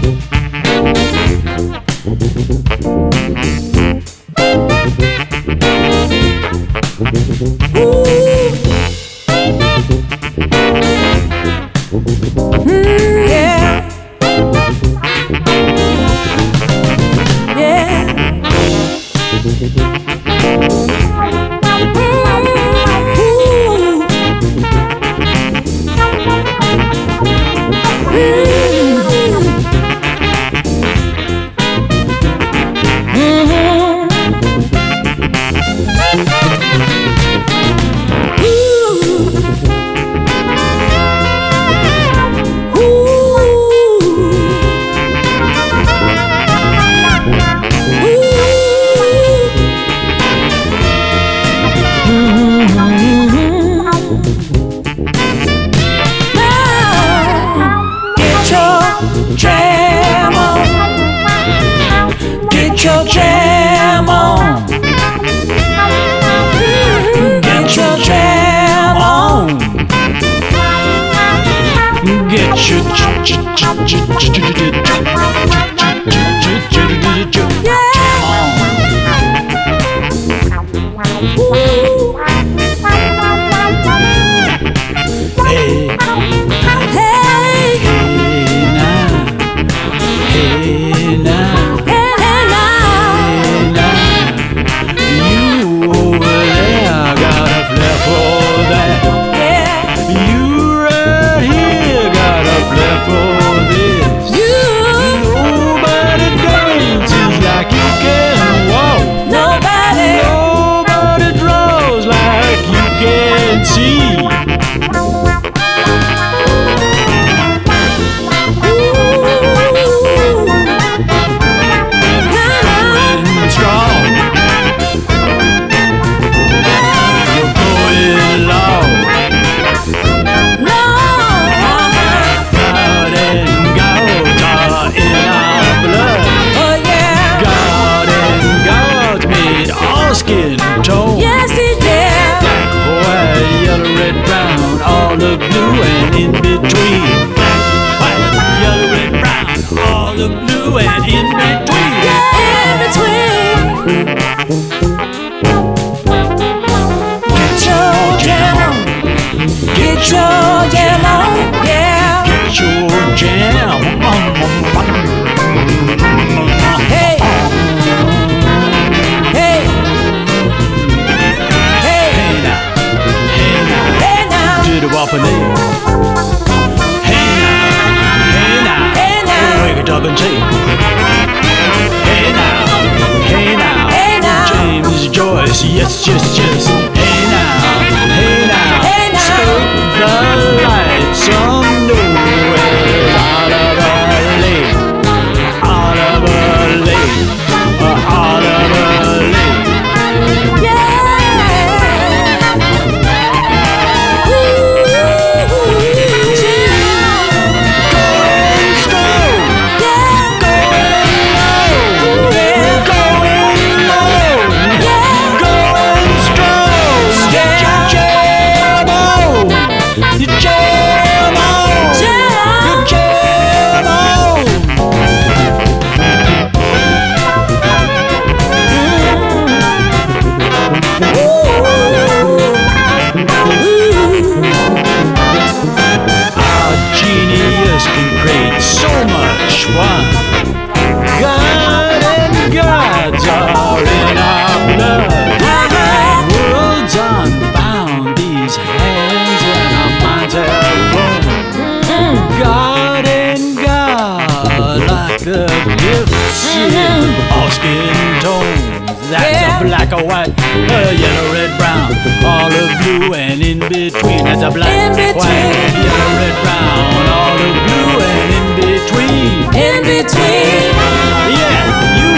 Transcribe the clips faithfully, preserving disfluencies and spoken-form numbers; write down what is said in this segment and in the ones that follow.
Black or white, uh, yellow, red, brown, olive, blue, and in between. That's a black, white, yellow, red, brown, olive, blue, and in between. In between. Yeah, you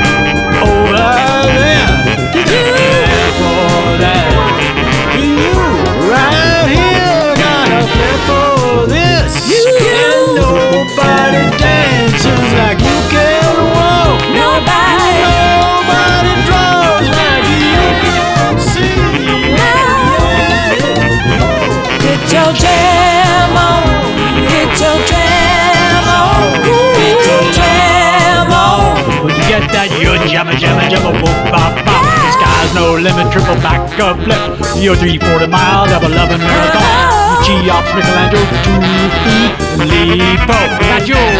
over there. Yeah, for that. You right here got a flip for this. You, and nobody dances like you can walk. Nobody. Nobody draws like you can see. Get your jam on. good jamma jamma jamma whoop bop bop. The sky's no limit, triple back up left. Your three forty mile, double eleven marathon. Cheops, Michelangelo, two feet, Lipo. Got your